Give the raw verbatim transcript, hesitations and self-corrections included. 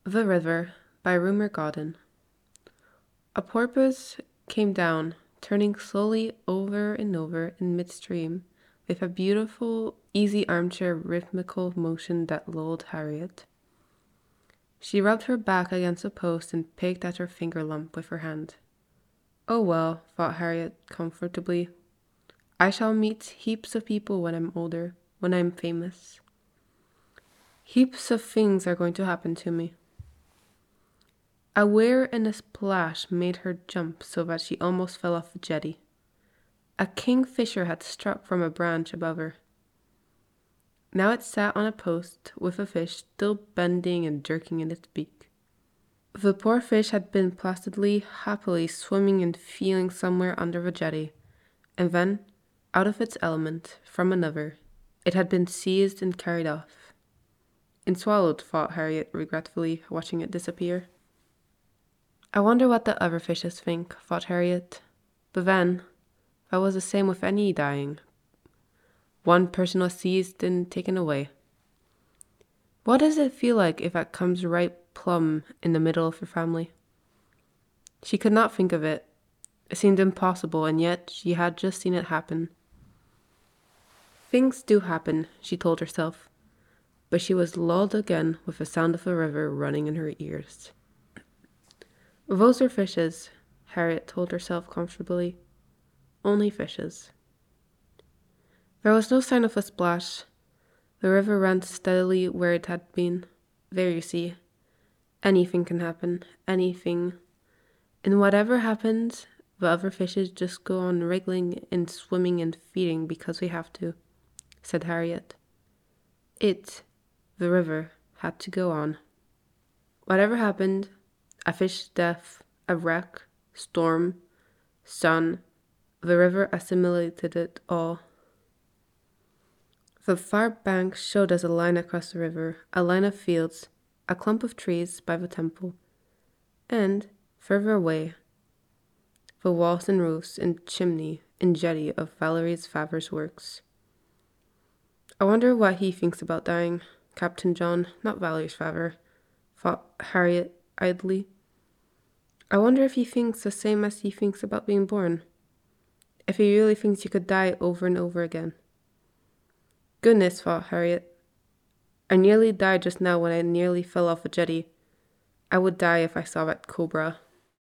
The River by Rumer Godden. A porpoise came down, turning slowly over and over in midstream, with a beautiful, easy armchair rhythmical motion that lulled Harriet. She rubbed her back against a post and picked at her finger lump with her hand. Oh well, thought Harriet comfortably. I shall meet heaps of people when I'm older, when I'm famous. Heaps of things are going to happen to me. A whir and a splash made her jump so that she almost fell off the jetty. A kingfisher had struck from a branch above her. Now it sat on a post with a fish still bending and jerking in its beak. The poor fish had been placidly, happily swimming and feeling somewhere under the jetty, and then, out of its element, from another, it had been seized and carried off. And swallowed, thought Harriet regretfully, watching it disappear. I wonder what the other fishes think, thought Harriet. But then, that was the same with any dying. One person was seized and taken away. What does it feel like if that comes right plumb in the middle of her family? She could not think of it. It seemed impossible, and yet she had just seen it happen. Things do happen, she told herself, but she was lulled again with the sound of the river running in her ears. Those are fishes, Harriet told herself comfortably. Only fishes. There was no sign of a splash. The river ran steadily where it had been. There you see. Anything can happen. Anything. And whatever happens, the other fishes just go on wriggling and swimming and feeding because we have to, said Harriet. It, the river, had to go on. Whatever happened, a fish's death, a wreck, storm, sun, the river assimilated it all. The far bank showed us a line across the river, a line of fields, a clump of trees by the temple, and, further away, the walls and roofs and chimney and jetty of Valerie's father's works. I wonder what he thinks about dying, Captain John, not Valerie's father, thought Harriet idly. I wonder if he thinks the same as he thinks about being born. If he really thinks you could die over and over again. Goodness, thought Harriet. I nearly died just now when I nearly fell off a jetty. I would die if I saw that cobra.